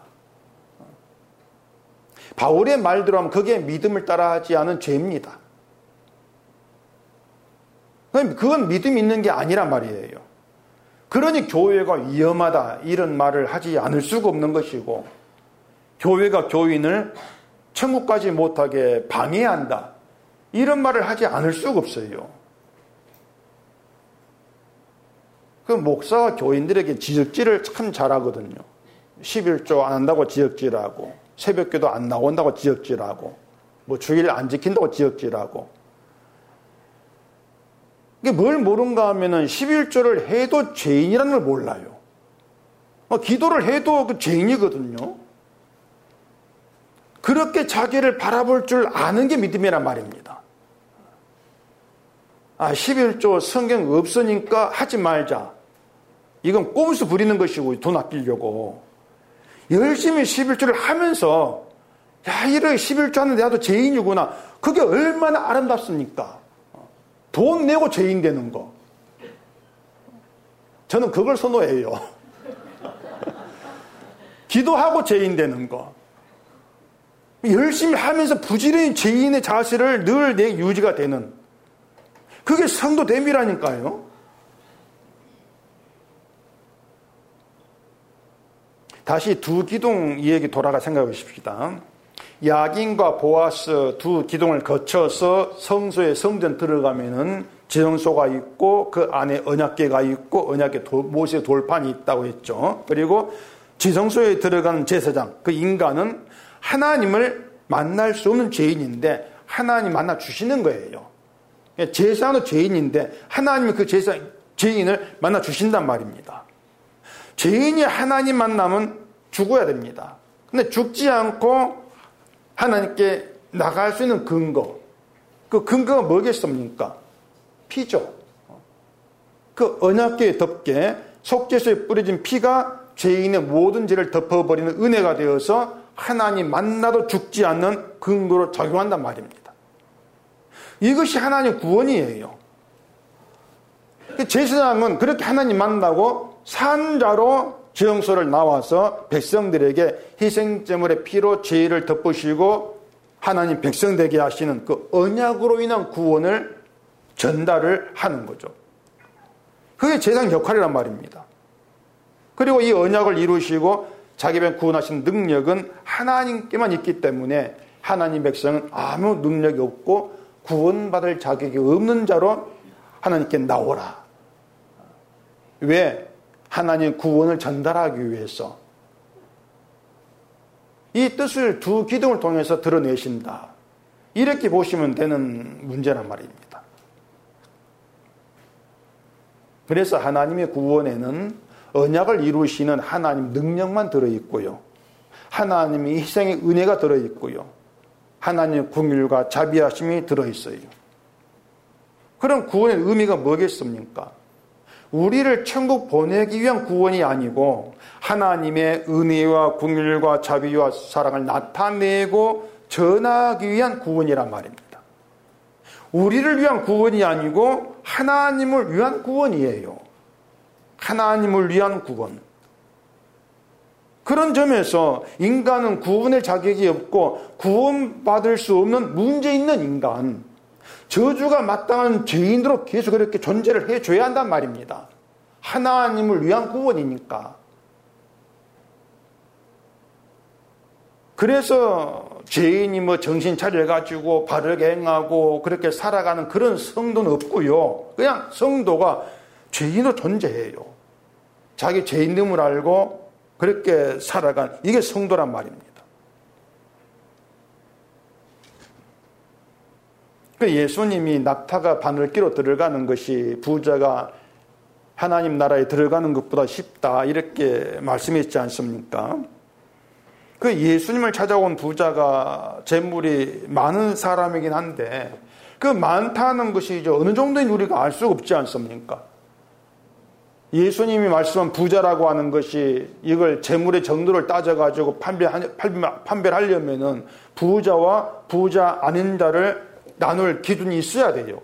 바울의 말대로 하면 그게 믿음을 따라하지 않은 죄입니다. 그건 믿음이 있는 게 아니란 말이에요. 그러니 교회가 위험하다 이런 말을 하지 않을 수가 없는 것이고 교회가 교인을 천국 가지 못하게 방해한다 이런 말을 하지 않을 수가 없어요. 그 목사가 교인들에게 지적질을 참 잘하거든요. 11조 안 한다고 지적질하고 새벽기도 안 나온다고 지적질하고 뭐 주일 안 지킨다고 지적질하고 이게 뭘 모른가 하면은 11조를 해도 죄인이라는 걸 몰라요. 기도를 해도 그 죄인이거든요. 그렇게 자기를 바라볼 줄 아는 게 믿음이란 말입니다. 11조 성경 없으니까 하지 말자. 이건 꼼수 부리는 것이고 돈 아끼려고. 열심히 11조를 하면서 야 이렇게 11조 하는데 나도 죄인이구나. 그게 얼마나 아름답습니까? 돈 내고 죄인 되는 거. 저는 그걸 선호해요. 기도하고 죄인 되는 거. 열심히 하면서 부지런히 죄인의 자세를 늘 내 유지가 되는 그게 성도됨이라니까요. 다시 두 기둥 이야기 돌아가 생각해 보십시다. 야긴과 보아스 두 기둥을 거쳐서 성소에 성전 들어가면은 지성소가 있고 그 안에 언약궤가 있고 언약궤 모세 돌판이 있다고 했죠. 그리고 지성소에 들어가는 제사장, 그 인간은 하나님을 만날 수 없는 죄인인데 하나님 만나 주시는 거예요. 제사장도 죄인인데 하나님이 그 죄인을 만나 주신단 말입니다. 죄인이 하나님 만나면 죽어야 됩니다. 근데 죽지 않고 하나님께 나갈 수 있는 근거, 그 근거가 뭐겠습니까? 피죠. 그 언약궤에 덮게 속죄소에 뿌려진 피가 죄인의 모든 죄를 덮어버리는 은혜가 되어서 하나님 만나도 죽지 않는 근거로 작용한단 말입니다. 이것이 하나님 구원이에요. 제사장은 그렇게 하나님 만나고 산자로 지성소를 나와서 백성들에게 희생제물의 피로 죄를 덮으시고 하나님 백성 되게 하시는 그 언약으로 인한 구원을 전달을 하는 거죠. 그게 제사장 역할이란 말입니다. 그리고 이 언약을 이루시고 자기 백성 구원하시는 능력은 하나님께만 있기 때문에 하나님 백성은 아무 능력이 없고 구원받을 자격이 없는 자로 하나님께 나오라. 왜? 하나님 구원을 전달하기 위해서 이 뜻을 두 기둥을 통해서 드러내신다. 이렇게 보시면 되는 문제란 말입니다. 그래서 하나님의 구원에는 언약을 이루시는 하나님 능력만 들어있고요. 하나님의 희생의 은혜가 들어있고요. 하나님의 긍휼과 자비하심이 들어있어요. 그럼 구원의 의미가 뭐겠습니까? 우리를 천국 보내기 위한 구원이 아니고 하나님의 은혜와 긍휼과 자비와 사랑을 나타내고 전하기 위한 구원이란 말입니다. 우리를 위한 구원이 아니고 하나님을 위한 구원이에요. 하나님을 위한 구원. 그런 점에서 인간은 구원의 자격이 없고 구원받을 수 없는 문제 있는 인간, 저주가 마땅한 죄인으로 계속 그렇게 존재를 해줘야 한단 말입니다. 하나님을 위한 구원이니까. 그래서 죄인이 정신 차려가지고 바르게 행하고 그렇게 살아가는 그런 성도는 없고요. 그냥 성도가 죄인으로 존재해요. 자기 죄인됨을 알고 그렇게 살아간 이게 성도란 말입니다. 예수님이 낙타가 바늘기로 들어가는 것이 부자가 하나님 나라에 들어가는 것보다 쉽다 이렇게 말씀했지 않습니까? 그 예수님을 찾아온 부자가 재물이 많은 사람이긴 한데 그 많다는 것이 어느 정도인 우리가 알 수가 없지 않습니까? 예수님이 말씀한 부자라고 하는 것이 이걸 재물의 정도를 따져가지고 판별하려면은 부자와 부자 아닌 자를 나눌 기준이 있어야 돼요.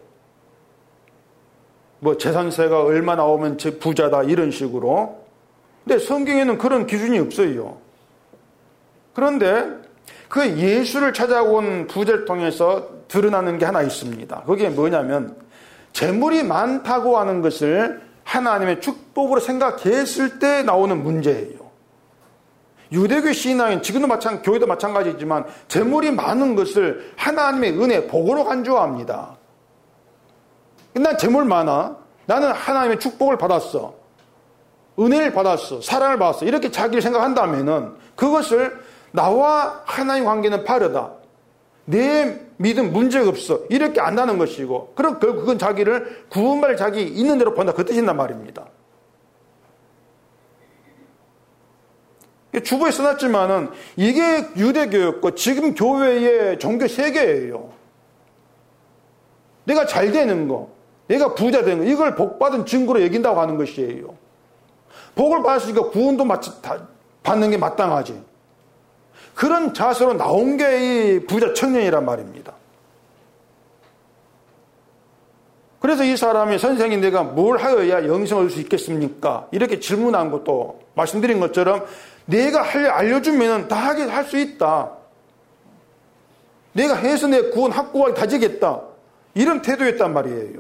재산세가 얼마 나오면 부자다 이런 식으로. 근데 성경에는 그런 기준이 없어요. 그런데 그 예수를 찾아온 부자를 통해서 드러나는 게 하나 있습니다. 그게 뭐냐면 재물이 많다고 하는 것을 하나님의 축복으로 생각했을 때 나오는 문제예요. 유대교 신앙인 지금도 교회도 마찬가지지만 재물이 많은 것을 하나님의 은혜, 복으로 간주합니다. 난 재물 많아. 나는 하나님의 축복을 받았어. 은혜를 받았어. 사랑을 받았어. 이렇게 자기를 생각한다면은 그것을 나와 하나님 관계는 바르다. 내 믿음 문제가 없어. 이렇게 안다는 것이고, 그럼 그건 자기를 구원받을 자기 있는 대로 본다. 그 뜻이란 말입니다. 주보에 써놨지만은 이게 유대교였고 지금 교회의 종교 세계예요. 내가 잘 되는 거, 내가 부자 되는 거, 이걸 복받은 증거로 여긴다고 하는 것이에요. 복을 받았으니까 구원도 받는 게 마땅하지. 그런 자세로 나온 게 이 부자 청년이란 말입니다. 그래서 이 사람이 선생님 내가 뭘 하여야 영생을 얻을 수 있겠습니까? 이렇게 질문한 것도 말씀드린 것처럼 내가 알려주면 다 하게 할 수 있다. 내가 해서 내 구원 확고하게 다지겠다. 이런 태도였단 말이에요.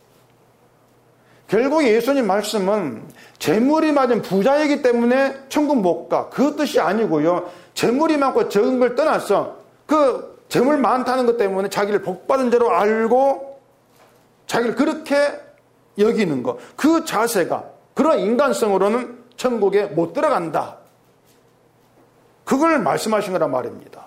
결국 예수님 말씀은 재물이 많은 부자이기 때문에 천국 못 가. 그 뜻이 아니고요. 재물이 많고 적은 걸 떠나서 그 재물 많다는 것 때문에 자기를 복받은 대로 알고 자기를 그렇게 여기는 것, 그 자세가, 그런 인간성으로는 천국에 못 들어간다. 그걸 말씀하신 거란 말입니다.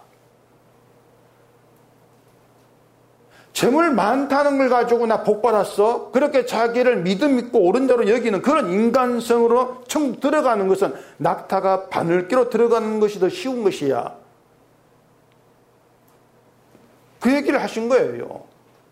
재물 많다는 걸 가지고 나 복 받았어. 그렇게 자기를 믿음 있고 옳은 자로 여기는 그런 인간성으로 천국 들어가는 것은 낙타가 바늘귀로 들어가는 것이 더 쉬운 것이야. 그 얘기를 하신 거예요.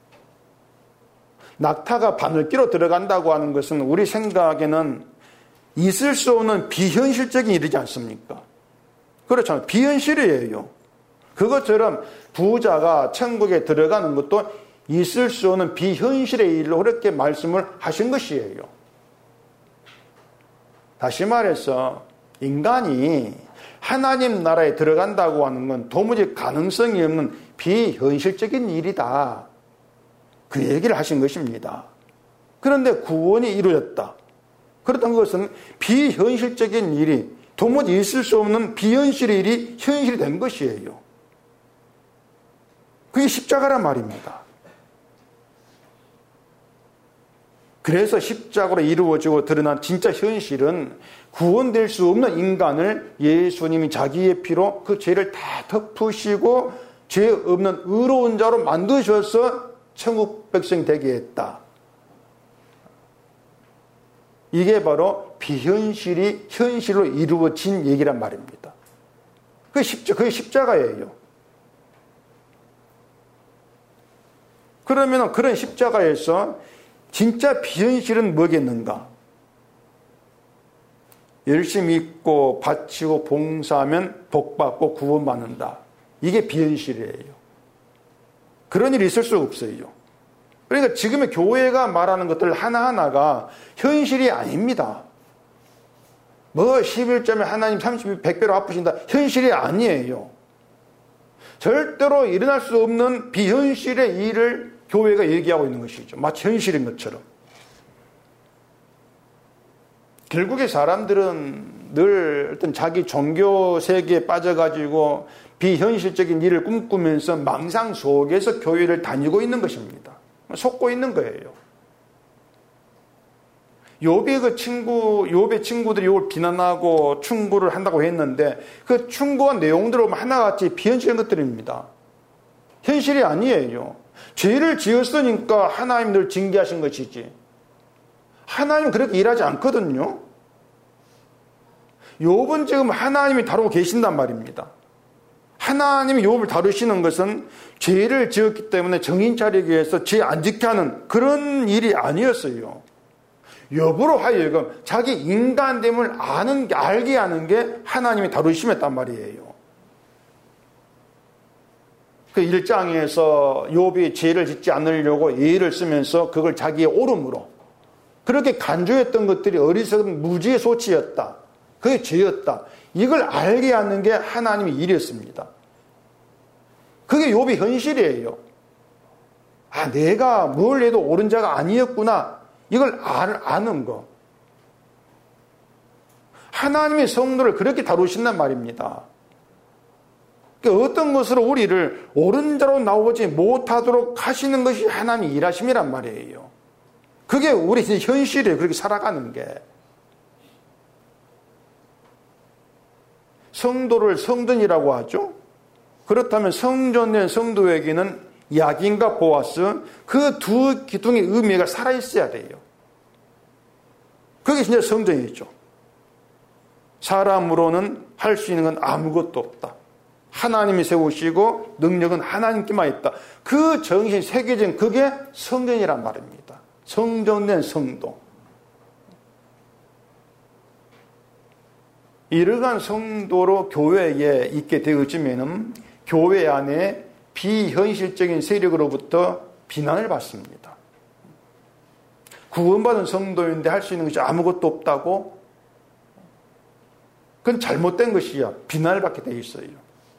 낙타가 바늘귀로 들어간다고 하는 것은 우리 생각에는 있을 수 없는 비현실적인 일이지 않습니까? 그렇잖아요. 비현실이에요. 그것처럼 부자가 천국에 들어가는 것도 있을 수 없는 비현실의 일로 그렇게 말씀을 하신 것이에요. 다시 말해서 인간이 하나님 나라에 들어간다고 하는 건 도무지 가능성이 없는 비현실적인 일이다. 그 얘기를 하신 것입니다. 그런데 구원이 이루어졌다. 그렇다는 것은 비현실적인 일이 도무지 있을 수 없는 비현실의 일이 현실이 된 것이에요. 그게 십자가란 말입니다. 그래서 십자가로 이루어지고 드러난 진짜 현실은 구원될 수 없는 인간을 예수님이 자기의 피로 그 죄를 다 덮으시고 죄 없는 의로운 자로 만드셔서 천국 백성 되게 했다. 이게 바로 비현실이 현실로 이루어진 얘기란 말입니다. 그게 십자가예요. 그러면 그런 십자가에서 진짜 비현실은 뭐겠는가? 열심히 있고 바치고 봉사하면 복받고 구원받는다. 이게 비현실이에요. 그런 일이 있을 수 없어요. 그러니까 지금의 교회가 말하는 것들 하나하나가 현실이 아닙니다. 11점에 하나님 100배로 아프신다. 현실이 아니에요. 절대로 일어날 수 없는 비현실의 일을 교회가 얘기하고 있는 것이죠. 마치 현실인 것처럼. 결국에 사람들은 늘 어떤 자기 종교 세계에 빠져가지고 비현실적인 일을 꿈꾸면서 망상 속에서 교회를 다니고 있는 것입니다. 속고 있는 거예요. 욥의 친구들이 욥을 비난하고 충고를 한다고 했는데 그 충고한 내용들은 하나같이 비현실인 것들입니다. 현실이 아니에요. 죄를 지었으니까 하나님 늘 징계하신 것이지. 하나님은 그렇게 일하지 않거든요. 욥은 지금 하나님이 다루고 계신단 말입니다. 하나님이 욥을 다루시는 것은 죄를 지었기 때문에 정신 차리기 위해서 죄 안 짓게 하는 그런 일이 아니었어요. 욥으로 하여금 자기 인간됨을 알게 하는 게 하나님이 다루심했단 말이에요. 그 1장에서 욥이 죄를 짓지 않으려고 예를 쓰면서 그걸 자기의 옳음으로 그렇게 간주했던 것들이 어리석은 무지의 소치였다. 그게 죄였다. 이걸 알게 하는 게 하나님의 일이었습니다. 그게 욥의 현실이에요. 아, 내가 뭘 해도 옳은 자가 아니었구나. 이걸 아는 거. 하나님의 성도를 그렇게 다루신단 말입니다. 그러니까 어떤 것으로 우리를 옳은 자로 나오지 못하도록 하시는 것이 하나님의 일하심이란 말이에요. 그게 우리 현실이에요. 그렇게 살아가는 게. 성도를 성전이라고 하죠. 그렇다면 성전된 성도에게는 야긴과 보아스 그 두 기둥의 의미가 살아있어야 돼요. 그게 진짜 성전이죠. 사람으로는 할 수 있는 건 아무것도 없다. 하나님이 세우시고 능력은 하나님께만 있다. 그 정신 새겨진 그게 성전이란 말입니다. 성전된 성도. 이러한 성도로 교회에 있게 되어지면은 교회 안에 비현실적인 세력으로부터 비난을 받습니다. 구원받은 성도인데 할 수 있는 것이 아무것도 없다고? 그건 잘못된 것이야. 비난을 받게 돼 있어요.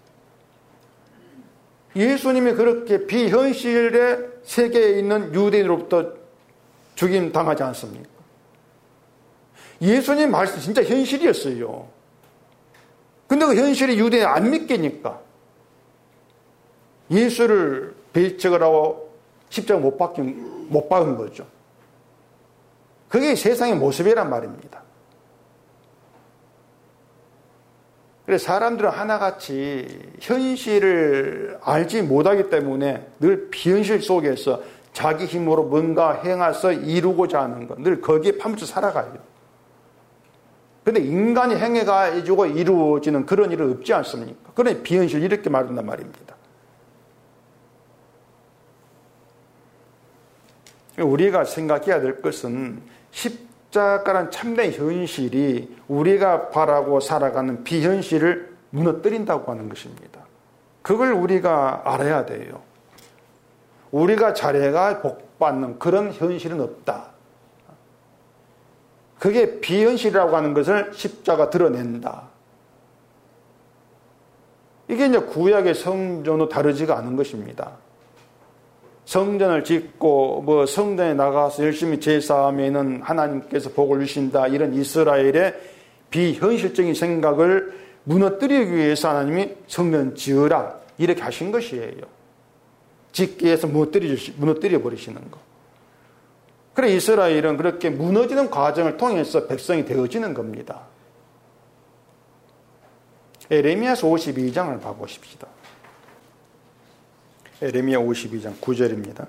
예수님이 그렇게 비현실의 세계에 있는 유대인으로부터 죽임 당하지 않습니까? 예수님 말씀 진짜 현실이었어요. 근데 그 현실이 유대인이 안 믿기니까 예수를 배척을 하고 십자가 못 박은 거죠. 그게 세상의 모습이란 말입니다. 그래서 사람들은 하나같이 현실을 알지 못하기 때문에 늘 비현실 속에서 자기 힘으로 뭔가 행해서 이루고자 하는 것, 늘 거기에 파묻혀 살아가요. 그런데 인간이 행해가지고 이루어지는 그런 일은 없지 않습니까? 그러니 비현실 이렇게 말한단 말입니다. 우리가 생각해야 될 것은 십자가란 참된 현실이 우리가 바라고 살아가는 비현실을 무너뜨린다고 하는 것입니다. 그걸 우리가 알아야 돼요. 우리가 잘해가 복받는 그런 현실은 없다. 그게 비현실이라고 하는 것을 십자가 드러낸다. 이게 이제 구약의 성전도 다르지가 않은 것입니다. 성전을 짓고 성전에 나가서 열심히 제사하면은 하나님께서 복을 주신다, 이런 이스라엘의 비현실적인 생각을 무너뜨리기 위해서 하나님이 성전 지으라 이렇게 하신 것이에요. 짓기 위해서 무너뜨려 버리시는 거. 그래 이스라엘은 그렇게 무너지는 과정을 통해서 백성이 되어지는 겁니다. 에레미야서 52장을 봐보십시다. 에레미야 52장 9절입니다.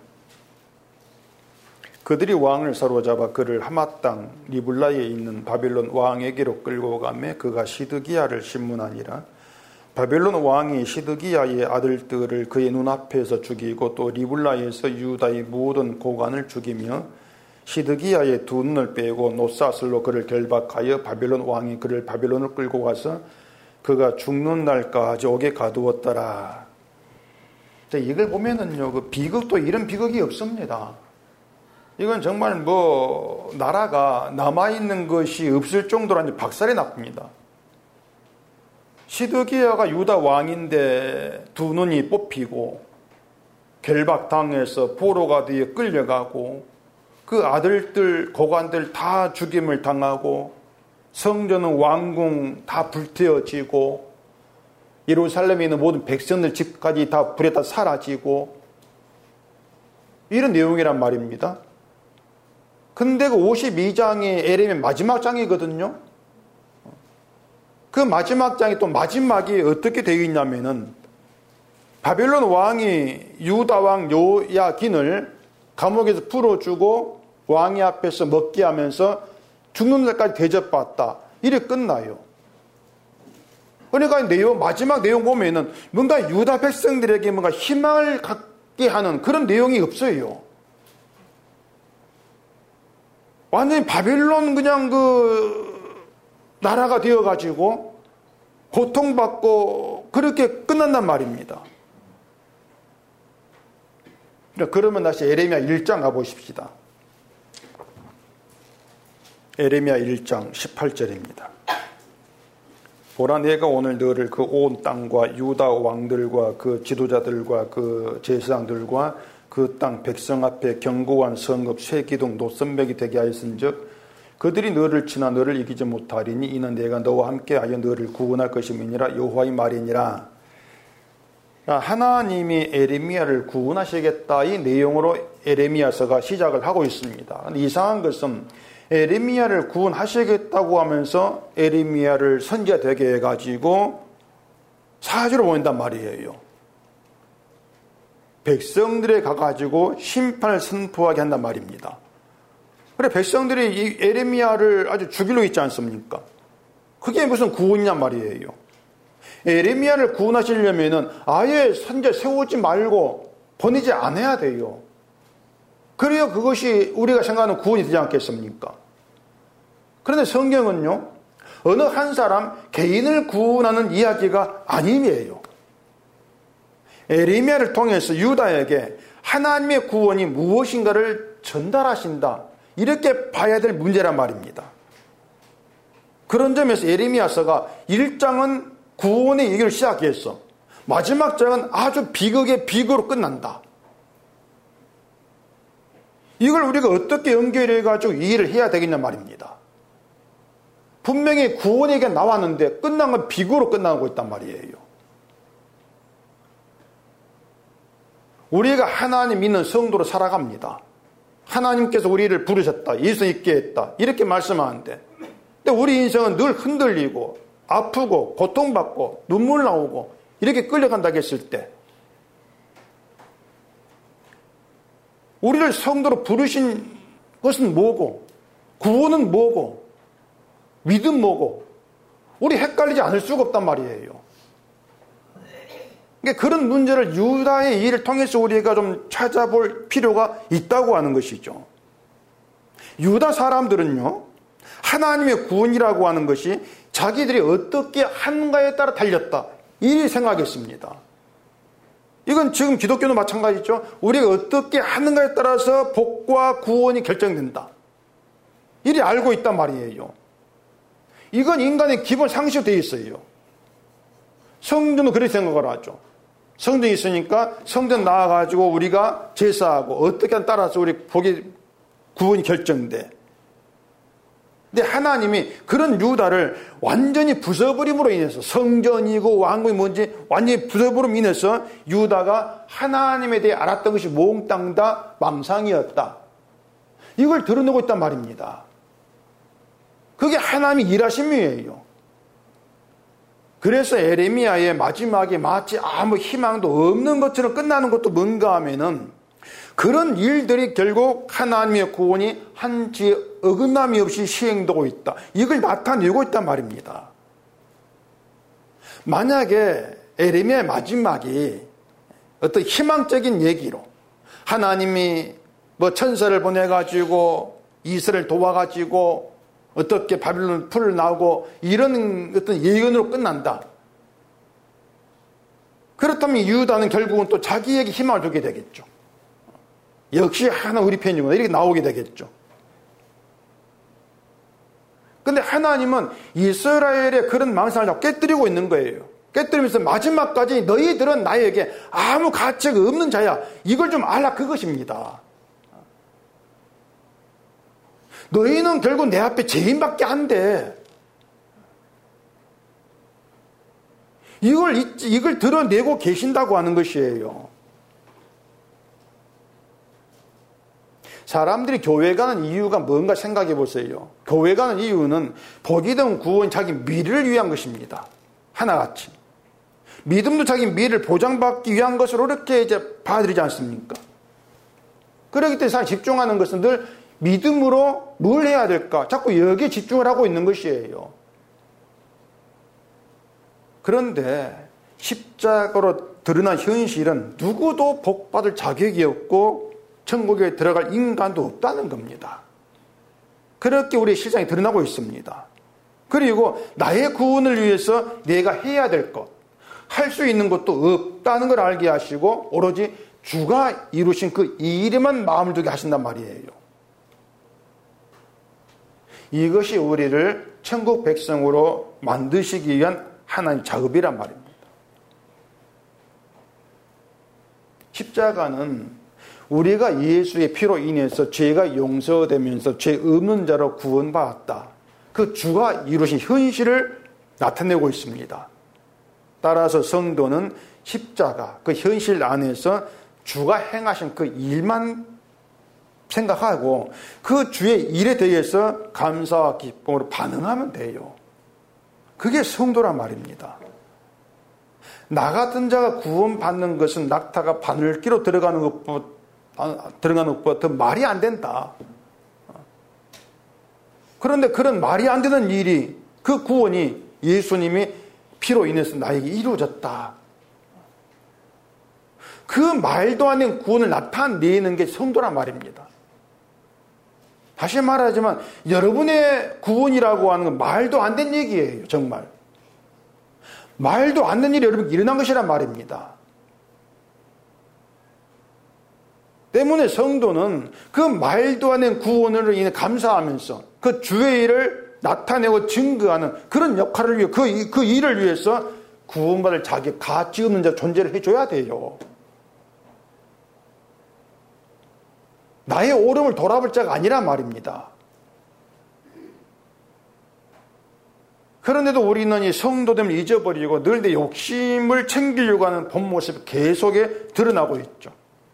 그들이 왕을 사로잡아 그를 하맛 땅 리블라에 있는 바빌론 왕에게로 끌고 가매 그가 시드기야를 신문하니라. 바빌론 왕이 시드기야의 아들들을 그의 눈앞에서 죽이고 또 리블라에서 유다의 모든 고관을 죽이며 시드기야의 두 눈을 빼고 노사슬로 그를 결박하여 바빌론 왕이 그를 바빌론을 끌고 가서 그가 죽는 날까지 옥에 가두었더라. 이걸 보면은요, 그 비극도 이런 비극이 없습니다. 이건 정말 나라가 남아있는 것이 없을 정도로 박살이 납니다. 시드기야가 유다 왕인데 두 눈이 뽑히고 결박당해서 포로가 되어 끌려가고 그 아들들, 고관들 다 죽임을 당하고 성전은 왕궁 다 불태워지고 예루살렘에 있는 모든 백성들 집까지 다 불에 다 사라지고 이런 내용이란 말입니다. 근데 그 52장이 에레미야 마지막 장이거든요. 그 마지막 장이 또 마지막이 어떻게 되어 있냐면은 바빌론 왕이 유다 왕 요야긴을 감옥에서 풀어주고 왕이 앞에서 먹게 하면서 죽는 날까지 대접받다. 이렇게 끝나요. 그러니까 마지막 내용 보면은 뭔가 유다 백성들에게 뭔가 희망을 갖게 하는 그런 내용이 없어요. 완전히 바빌론 그냥 나라가 되어가지고 고통받고 그렇게 끝난단 말입니다. 그러면 다시 에레미야 1장 가보십시다. 에레미야 1장 18절입니다. 보라 내가 오늘 너를 그 온 땅과 유다 왕들과 그 지도자들과 그 제사장들과 그 땅 백성 앞에 견고한 성읍 쇠기둥 노선벽이 되게 하였은즉 그들이 너를 치나 너를 이기지 못하리니 이는 내가 너와 함께하여 너를 구원할 것임이니라 여호와의 말이니라. 하나님이 에레미야를 구원하시겠다 이 내용으로 에레미야서가 시작을 하고 있습니다. 근데 이상한 것은 에레미야를 구원하시겠다고 하면서 에레미야를 선지자 되게 해가지고 사주를 보낸단 말이에요. 백성들에 가가지고 심판을 선포하게 한단 말입니다. 그래 백성들이 이 에레미야를 아주 죽이려 있지 않습니까? 그게 무슨 구원이냔 말이에요. 에레미야를 구원하시려면은 아예 선지자 세우지 말고 보내지 않아야 돼요. 그래야 그것이 우리가 생각하는 구원이 되지 않겠습니까? 그런데 성경은요, 어느 한 사람 개인을 구원하는 이야기가 아님이에요. 에레미야를 통해서 유다에게 하나님의 구원이 무엇인가를 전달하신다. 이렇게 봐야 될 문제란 말입니다. 그런 점에서 에레미야서가 1장은 구원의 얘기를 시작했어. 마지막 장은 아주 비극의 비극으로 끝난다. 이걸 우리가 어떻게 연결해가지고 이해를 해야 되겠냐 말입니다. 분명히 구원 얘기가 나왔는데 끝난 건 비극으로 끝나고 있단 말이에요. 우리가 하나님 믿는 성도로 살아갑니다. 하나님께서 우리를 부르셨다. 예수 있게 했다. 이렇게 말씀하는데, 근데 우리 인생은 늘 흔들리고 아프고 고통받고 눈물 나오고 이렇게 끌려간다고 했을 때, 우리를 성도로 부르신 것은 뭐고, 구원은 뭐고, 믿음 뭐고, 우리 헷갈리지 않을 수가 없단 말이에요. 그러니까 그런 문제를 유다의 일을 통해서 우리가 좀 찾아볼 필요가 있다고 하는 것이죠. 유다 사람들은요, 하나님의 구원이라고 하는 것이 자기들이 어떻게 하는가에 따라 달렸다, 이 생각했습니다. 이건 지금 기독교도 마찬가지죠. 우리가 어떻게 하는가에 따라서 복과 구원이 결정된다, 이리 알고 있단 말이에요. 이건 인간의 기본 상식으로 되어 있어요. 성전은 그렇게 생각을 하죠. 성전이 있으니까 성전 나와가지고 우리가 제사하고 어떻게 하는 따라서 우리 복이 구원이 결정돼. 근데 하나님이 그런 유다를 완전히 부숴버림으로 인해서, 성전이고 왕국이 뭔지 완전히 부숴버림으로 인해서 유다가 하나님에 대해 알았던 것이 몽땅 다 망상이었다, 이걸 드러내고 있단 말입니다. 그게 하나님이 일하심이에요. 그래서 에레미야의 마지막에 마치 아무 희망도 없는 것처럼 끝나는 것도 뭔가 하면은, 그런 일들이 결국 하나님의 구원이 한치의 어긋남이 없이 시행되고 있다, 이걸 나타내고 있단 말입니다. 만약에 에레미야의 마지막이 어떤 희망적인 얘기로 하나님이 뭐 천사를 보내가지고 이스라엘 도와가지고 어떻게 바빌론 풀어나오고 이런 어떤 예언으로 끝난다, 그렇다면 유다는 결국은 또 자기에게 희망을 주게 되겠죠. 역시 하나 우리 편이구나, 이렇게 나오게 되겠죠. 근데 하나님은 이스라엘의 그런 망상을 자꾸 깨뜨리고 있는 거예요. 깨뜨리면서 마지막까지 너희들은 나에게 아무 가치가 없는 자야, 이걸 좀 알라, 그것입니다. 너희는 결국 내 앞에 죄인밖에 안 돼. 이걸 드러내고 계신다고 하는 것이에요. 사람들이 교회 가는 이유가 뭔가 생각해 보세요. 교회 가는 이유는 복이든 구원, 자기 미래를 위한 것입니다. 하나같이. 믿음도 자기 미래를 보장받기 위한 것으로 이렇게 이제 봐드리지 않습니까? 그렇기 때문에 사실 집중하는 것은 늘 믿음으로 뭘 해야 될까, 자꾸 여기에 집중을 하고 있는 것이에요. 그런데 십자가로 드러난 현실은 누구도 복받을 자격이 없고 천국에 들어갈 인간도 없다는 겁니다. 그렇게 우리 실상이 드러나고 있습니다. 그리고 나의 구원을 위해서 내가 해야 될 것, 할 수 있는 것도 없다는 걸 알게 하시고 오로지 주가 이루신 그 일에만 마음을 두게 하신단 말이에요. 이것이 우리를 천국 백성으로 만드시기 위한 하나님의 작업이란 말입니다. 십자가는 우리가 예수의 피로 인해서 죄가 용서되면서 죄 없는 자로 구원받았다, 그 주가 이루신 현실을 나타내고 있습니다. 따라서 성도는 십자가, 그 현실 안에서 주가 행하신 그 일만 생각하고 그 주의 일에 대해서 감사와 기쁨으로 반응하면 돼요. 그게 성도란 말입니다. 나 같은 자가 구원받는 것은 낙타가 바늘기로 들어가는 것보다 더 말이 안 된다. 그런데 그런 말이 안 되는 일이, 그 구원이 예수님이 피로 인해서 나에게 이루어졌다. 그 말도 안 되는 구원을 나타내는 게 성도란 말입니다. 다시 말하지만 여러분의 구원이라고 하는 건 말도 안 되는 얘기예요. 정말 말도 안 되는 일이 여러분께 일어난 것이란 말입니다. 때문에 성도는 그 말도 안 되는 구원으로 인해 감사하면서 그 주의 일을 나타내고 증거하는 그런 역할을 위해, 그 일을 위해서 구원받을 자기 가치 없는 자 존재를 해줘야 돼요. 나의 오름을 돌아볼 자가 아니란 말입니다. 그런데도 우리는 이 성도됨을 잊어버리고 늘 내 욕심을 챙기려고 하는 본 모습이 계속에 드러나고 있죠.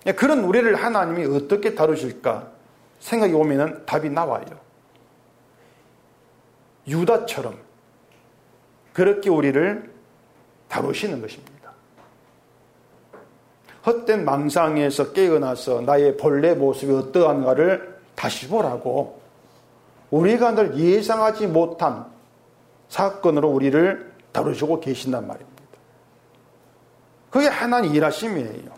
그런 우리를 하나님이 어떻게 다루실까 생각이 오면 답이 나와요. 유다처럼 그렇게 우리를 다루시는 것입니다. 헛된 망상에서 깨어나서 나의 본래 모습이 어떠한가를 다시 보라고 우리가 늘 예상하지 못한 사건으로 우리를 다루시고 계신단 말입니다. 그게 하나님 일하심이에요.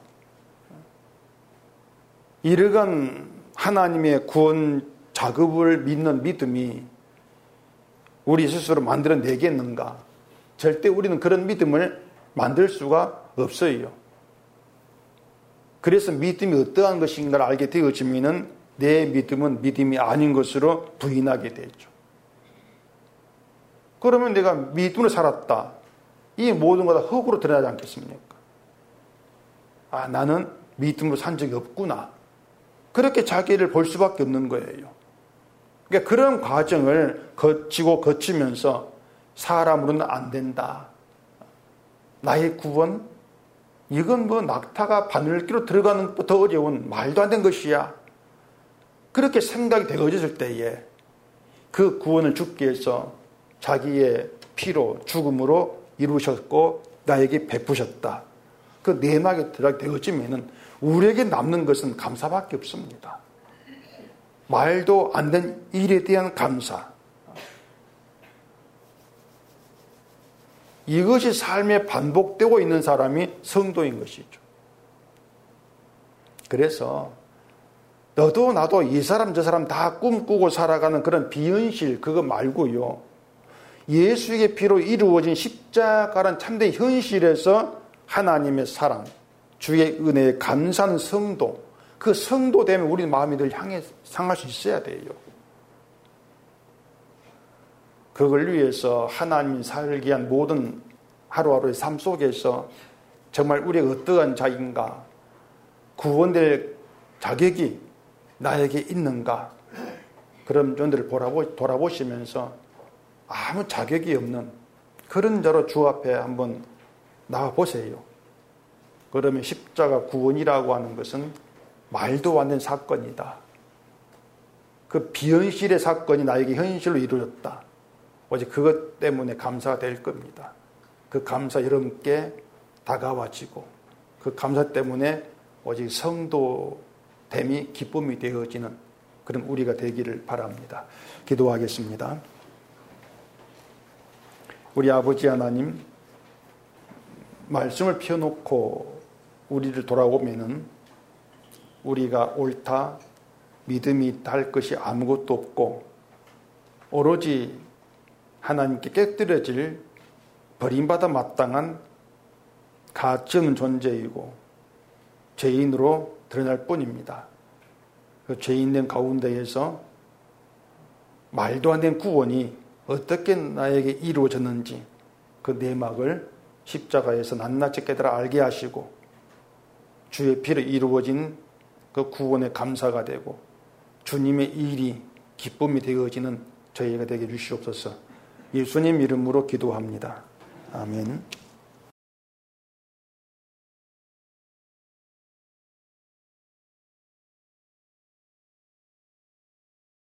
이러한 하나님의 구원 작업을 믿는 믿음이 우리 스스로 만들어내겠는가? 절대 우리는 그런 믿음을 만들 수가 없어요. 그래서 믿음이 어떠한 것인가를 알게 되어지면 내 믿음은 믿음이 아닌 것으로 부인하게 되죠. 그러면 내가 믿음으로 살았다. 이 모든 것 다 흙으로 드러나지 않겠습니까? 아, 나는 믿음으로 산 적이 없구나. 그렇게 자기를 볼 수밖에 없는 거예요. 그러니까 그런 과정을 거치면서 사람으로는 안 된다. 나의 구원? 이건 뭐 낙타가 바늘기로 들어가는 것보다 어려운 말도 안 되는 것이야. 그렇게 생각이 되어졌을 때에 그 구원을 주께서 자기의 피로 죽음으로 이루셨고 나에게 베푸셨다. 그 내막에 들어가게 되어지면은 우리에게 남는 것은 감사밖에 없습니다. 말도 안 된 일에 대한 감사. 이것이 삶에 반복되고 있는 사람이 성도인 것이죠. 그래서 너도 나도 이 사람 저 사람 다 꿈꾸고 살아가는 그런 비현실 그거 말고요. 예수의 피로 이루어진 십자가란 참된 현실에서 하나님의 사랑, 주의 은혜에 감사하는 성도, 그 성도 되면 우리 마음이 늘 상할 수 있어야 돼요. 그걸 위해서 하나님이 살기 위한 모든 하루하루의 삶 속에서 정말 우리가 어떠한 자인가, 구원될 자격이 나에게 있는가, 그런 존재를 돌아보시면서 아무 자격이 없는 그런 자로 주 앞에 한번 나와 보세요. 그러면 십자가 구원이라고 하는 것은 말도 안 되는 사건이다. 그 비현실의 사건이 나에게 현실로 이루어졌다. 오직 그것 때문에 감사가 될 겁니다. 그 감사 여러분께 다가와지고 그 감사 때문에 오직 성도됨이 기쁨이 되어지는 그런 우리가 되기를 바랍니다. 기도하겠습니다. 우리 아버지 하나님, 말씀을 펴놓고 우리를 돌아보면은 우리가 옳다, 믿음이 있다 할 것이 아무것도 없고 오로지 하나님께 깨뜨려질 버림받아 마땅한 가치 없는 존재이고 죄인으로 드러날 뿐입니다. 그 죄인된 가운데에서 말도 안 되는 구원이 어떻게 나에게 이루어졌는지 그 내막을 십자가에서 낱낱이 깨달아 알게 하시고 주의 피로 이루어진 그 구원의 감사가 되고 주님의 일이 기쁨이 되어지는 저희가 되게 해주시옵소서. 예수님 이름으로 기도합니다. 아멘.